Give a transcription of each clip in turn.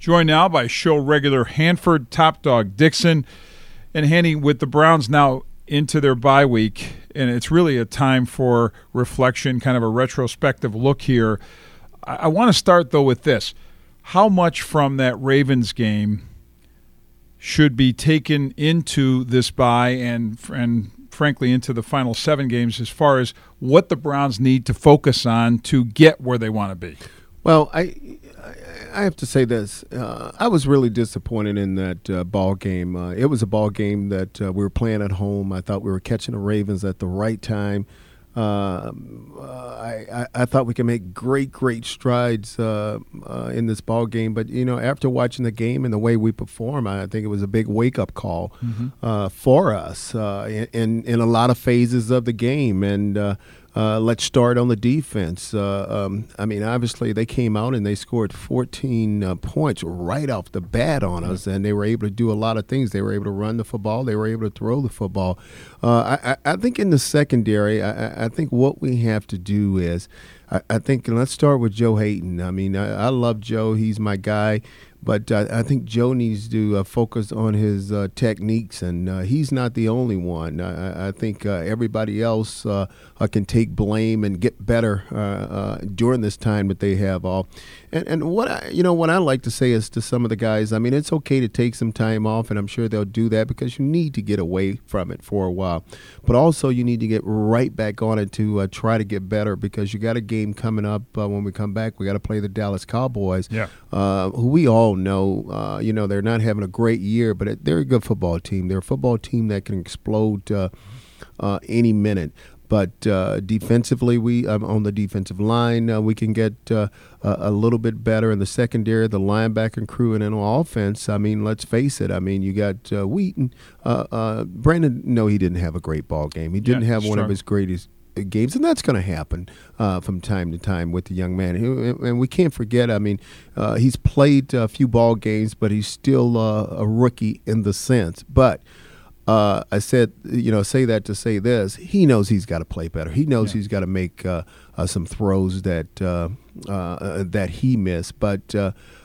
Joined now by show regular Hanford top dog Dixon. And Hanny, with the Browns now into their bye week, and it's really a time for reflection, kind of a retrospective look here. I want to start, though, with this. How much from that Ravens game should be taken into this bye and frankly into the final 7 games as far as what the Browns need to focus on to get where they want to be? Well, I have to say this. I was really disappointed in that ball game. It was a ball game that we were playing at home. I thought we were catching the Ravens at the right time. I thought we could make great strides in this ball game. But, after watching the game and the way we perform, I think it was a big wake-up call for us in a lot of phases of the game. And let's start on the defense. Obviously they came out and they scored 14 points right off the bat on us, and they were able to do a lot of things. They were able to run the football. They were able to throw the football. I think in the secondary, I think what we have to do is, I think let's start with Joe Hayden. I love Joe. He's my guy. But I think Joe needs to focus on his techniques, and he's not the only one. I think everybody else can take blame and get better during this time that they have all. And what I like to say is to some of the guys, it's okay to take some time off, and I'm sure they'll do that because you need to get away from it for a while. But also you need to get right back on it to try to get better, because you got a game coming up when we come back. We got to play the Dallas Cowboys, who we all know, they're not having a great year, but they're a good football team. They're a football team that can explode any minute. But defensively, we on the defensive line, we can get a little bit better in the secondary, the linebacker crew, and then on offense. Let's face it. You got Wheaton. Brandon, no, he didn't have a great ball game. He didn't have one of his greatest games, and that's going to happen from time to time with the young man. And we can't forget, he's played a few ball games, but he's still a rookie in the sense. But I said, say that to say this. He knows he's got to play better. He knows he's got to make some throws that he missed. But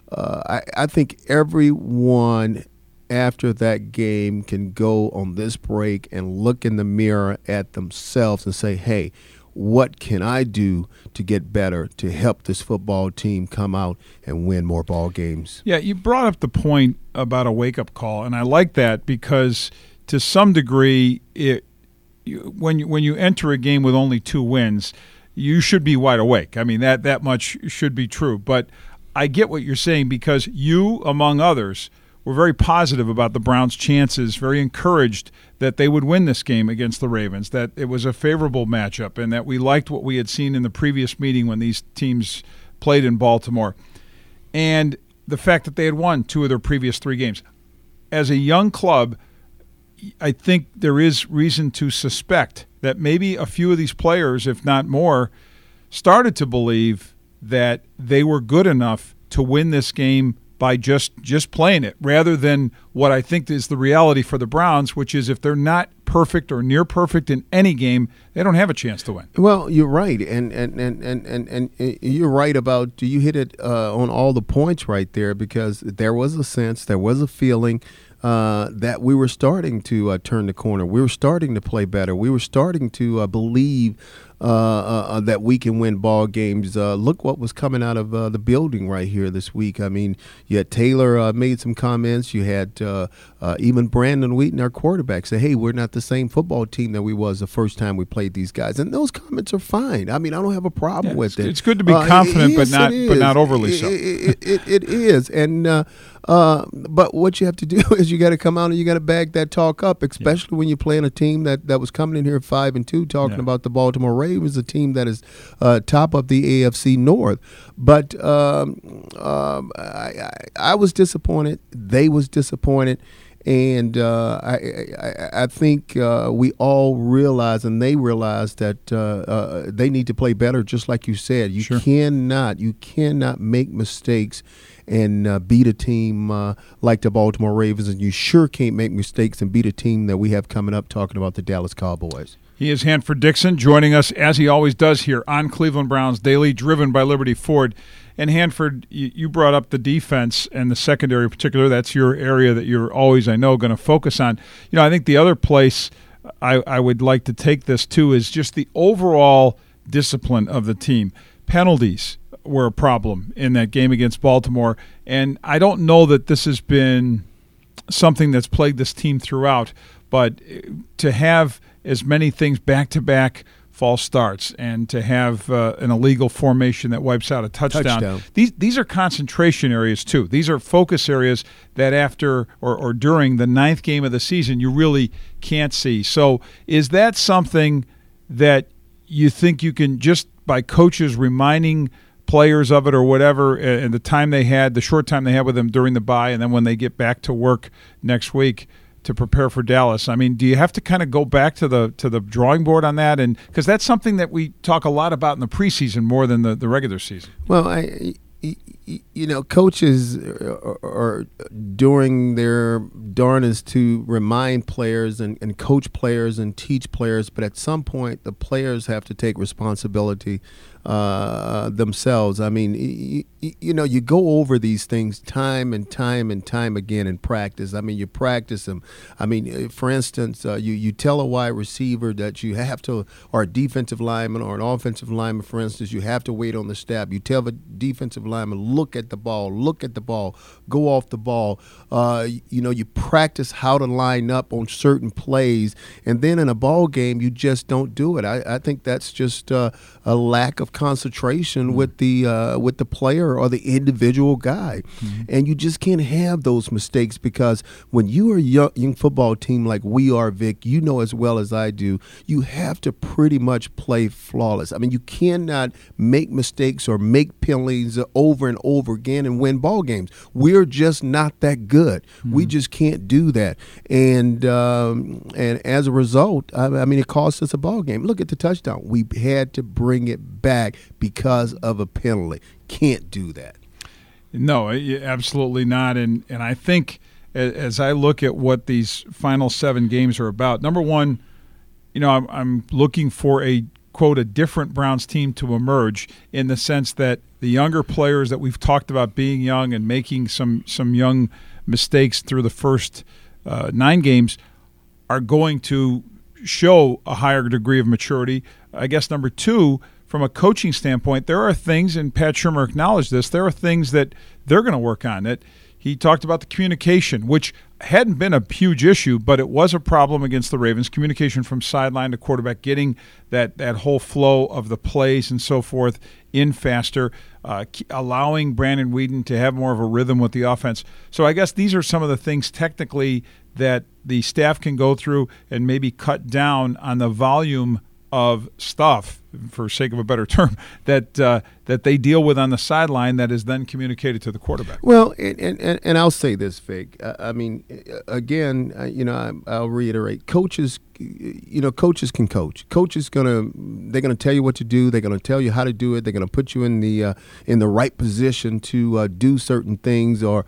I think everyone after that game can go on this break and look in the mirror at themselves and say, hey, what can I do to get better to help this football team come out and win more ball games? Yeah, you brought up the point about a wake-up call, and I like that because to some degree, when you enter a game with only 2 wins, you should be wide awake. That much should be true. But I get what you're saying, because you, among others, were very positive about the Browns' chances, very encouraged that they would win this game against the Ravens, that it was a favorable matchup, and that we liked what we had seen in the previous meeting when these teams played in Baltimore. And the fact that they had won 2 of their previous 3 games. As a young club, I think there is reason to suspect that maybe a few of these players, if not more, started to believe that they were good enough to win this game by just playing it, rather than what I think is the reality for the Browns, which is if they're not perfect or near perfect in any game, they don't have a chance to win. Well, you're right, and you're right about, you hit it on all the points right there, because there was a sense, there was a feeling that we were starting to turn the corner. We were starting to play better. We were starting to believe that we can win ball games. Look what was coming out of the building right here this week. You had Taylor made some comments. You had even Brandon Wheaton, our quarterback, say, hey, we're not the same football team that we was the first time we played these guys. And those comments are fine. I don't have a problem with it. It's good to be confident, but not overly so. It is. And but what you have to do is you got to come out and you got to bag that talk up, especially when you're playing a team that was coming in here 5-2, talking about the Baltimore Ravens, a team that is top of the AFC North. But I was disappointed. They was disappointed. And I think we all realize, and they realize, that they need to play better, just like you said. You cannot make mistakes and beat a team like the Baltimore Ravens, and you sure can't make mistakes and beat a team that we have coming up, talking about the Dallas Cowboys. He is Hanford Dixon, joining us as he always does here on Cleveland Browns Daily, driven by Liberty Ford. And Hanford, you brought up the defense and the secondary in particular. That's your area that you're always, I know, going to focus on. I think the other place I would like to take this to is just the overall discipline of the team. Penalties were a problem in that game against Baltimore, and I don't know that this has been something that's plagued this team throughout, but to have as many things back-to-back false starts and to have an illegal formation that wipes out a touchdown. These are concentration areas too. These are focus areas that after or during the 9th game of the season you really can't see. So is that something that you think you can, just by coaches reminding players of it or whatever, and the short time they had with them during the bye, and then when they get back to work next week to prepare for Dallas? I mean, do you have to kind of go back to the drawing board on that? And because that's something that we talk a lot about in the preseason more than the regular season. Well, coaches are doing their darnest to remind players and coach players and teach players, but at some point the players have to take responsibility themselves. I mean, you go over these things time and time and time again in practice. I mean, you practice them. I mean, for instance, you tell a wide receiver that you have to, or a defensive lineman or an offensive lineman, for instance, you have to wait on the snap. You tell the defensive lineman, look at the ball, go off the ball. You practice how to line up on certain plays, and then in a ball game, you just don't do it. I think that's just a lack of concentration with the player or the individual guy. And you just can't have those mistakes, because when you are a young football team like we are, Vic, you know as well as I do, you have to pretty much play flawless. I mean, you cannot make mistakes or make penalties over and over again and win ball games. We're just not that good. We just can't do that. And as a result, I mean, it cost us a ball game. Look at the touchdown. We had to bring it back because of a penalty. Can't do that. No, absolutely not. And I think as I look at what these final 7 games are about, number one, I'm looking for a different Browns team to emerge, in the sense that the younger players that we've talked about being young and making some young mistakes through the first 9 games are going to show a higher degree of maturity. I guess number 2, from a coaching standpoint, there are things, and Pat Shurmur acknowledged this, there are things that they're going to work on. That he talked about the communication, which hadn't been a huge issue, but it was a problem against the Ravens. Communication from sideline to quarterback, getting that whole flow of the plays and so forth in faster, allowing Brandon Weeden to have more of a rhythm with the offense. So I guess these are some of the things technically that the staff can go through and maybe cut down on the volume of stuff, for sake of a better term, that they deal with on the sideline that is then communicated to the quarterback. Well, and I'll say this, Vic. I mean, again, I'll reiterate. Coaches can coach. Coaches they're gonna tell you what to do. They're gonna tell you how to do it. They're gonna put you in the right position to do certain things or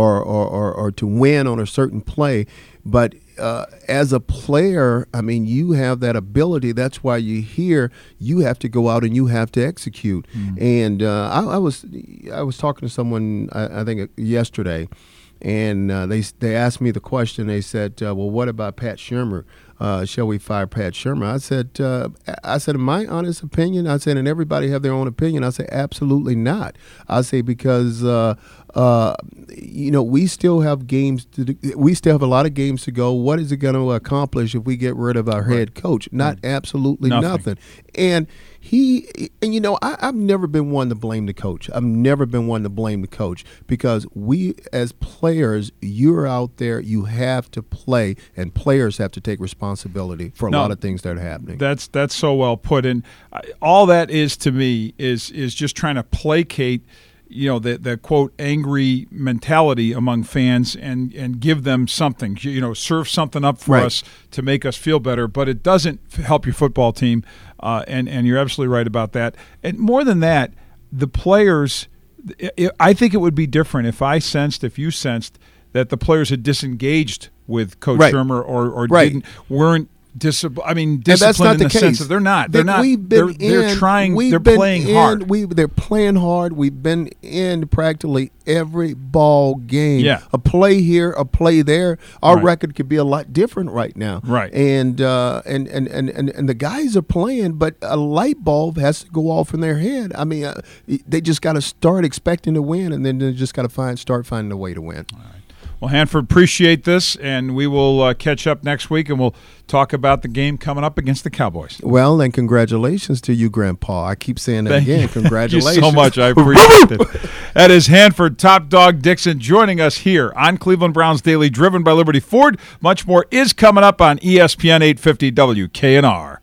to win on a certain play. But as a player, I mean, you have that ability. That's why you have to go out and you have to execute. And I was talking to someone, I think yesterday, and they asked me the question. They said, well, what about Pat Shurmur? Shall we fire Pat Shurmur? I said, in my honest opinion, and everybody have their own opinion, I say, absolutely not. I say, because we still have games we still have a lot of games to go. What is it going to accomplish if we get rid of our head coach? Not absolutely nothing. And I've never been one to blame the coach. Because we as players, you're out there, you have to play, and players have to take responsibility for a lot of things that are happening. That's so well put. And all that is, to me, is just trying to placate the quote angry mentality among fans and give them something, serve something up for us to make us feel better, but it doesn't help your football team. And you're absolutely right about that. And more than that, the players, I think it would be different if you sensed that the players had disengaged with Coach Shurmur or weren't discipline that's not in the the case. sense that they're not. They're not. They're trying. They're playing hard. They're playing hard. We've been in practically every ball game. Yeah. A play here, a play there. Our Right. record could be a lot different right now. Right. And the guys are playing, but a light bulb has to go off in their head. I mean, they just got to start expecting to win, and then they just got to start finding a way to win. All right. Well, Hanford, appreciate this, and we will catch up next week, and we'll talk about the game coming up against the Cowboys. Well, and congratulations to you, Grandpa. I keep saying that Thank again. you. Congratulations. Thank you so much. I appreciate it. That is Hanford Top Dog Dixon joining us here on Cleveland Browns Daily, driven by Liberty Ford. Much more is coming up on ESPN 850 WKNR.